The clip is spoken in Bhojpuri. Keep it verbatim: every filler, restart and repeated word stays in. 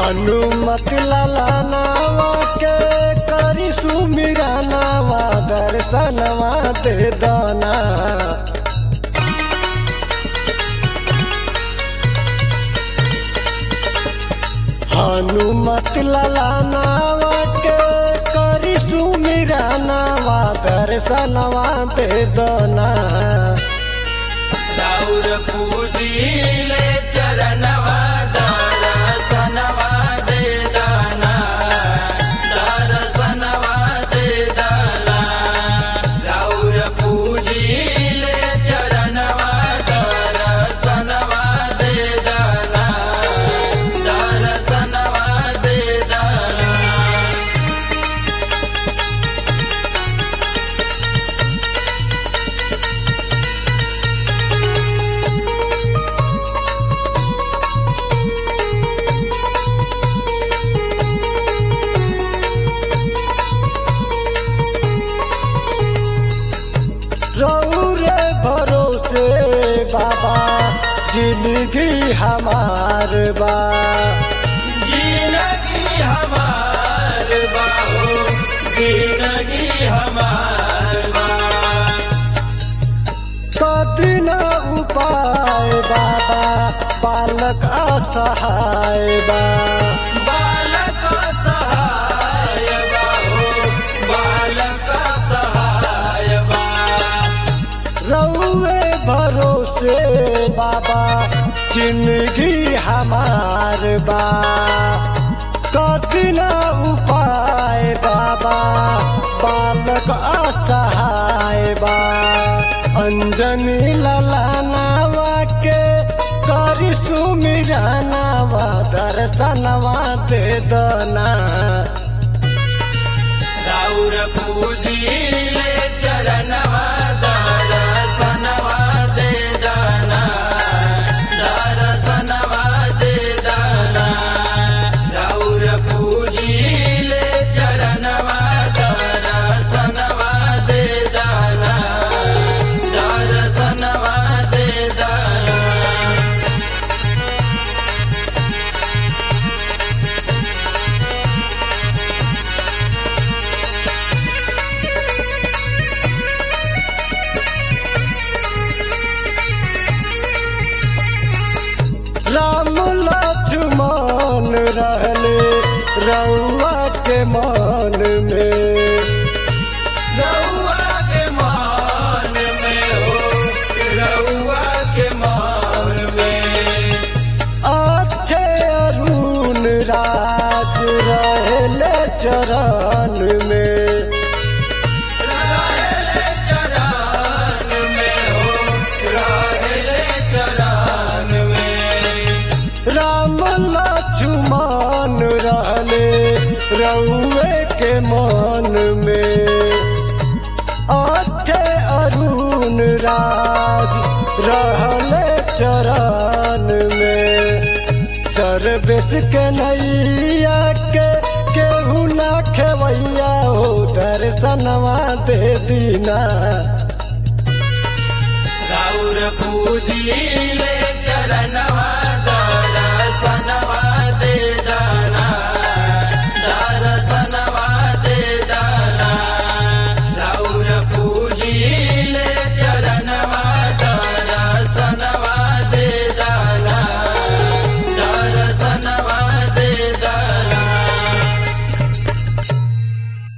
हनुमत लाला नावा के करी सुमिरा नावा दर्शनवा दे दाना। हनुमत लाला नावा के करी सुमिरा नावा दर्शनवा दे दाना। राउर पूजिले चरणवा दर्शनवा दे दाना, दर्शनवा दे दाना। राउर पूजिले चरणवा दर्शनवा दे दाना, दर्शनवा दे दाना। रौरे भरोसे बाबा जिंदगी हमार बा। जिंदगी हमार बा हो, जिंदगी हमार बा। कदिन उपाय बाबा बालक असहाय बा। बालक सहाय बा हो, बालक सहाय बा। रौरे भरोसे बाबा जिंदगी हमार बा। कदिन उपाय बाबा बालक असहाय बा। अंजनी लाला नावा के करी सुमिरा नावा दर्शनवा दे दाना। राउर पूजिले चरणवा दर्शनवा दे दाना, दर्शनवा दे दाना। राउर पूजिले चरणवा दर्शनवा दे दाना, दर्शनवा दे दाना। राम लक्ष्मण रहले रउआ के मन में। रउआ के मान में हो, रउआ के मान में। अच्छे अरुण राज रहले चरण में। रहले चरण में हो, रहले चरण में। राम लक्ष्मण रहले रउए के मन में। अच्छे अरुण राज रहले चरण में। सर्वेश के नैया के केहू ना खेवैया हो दर्शनवा दे दीना। राउर पूजिले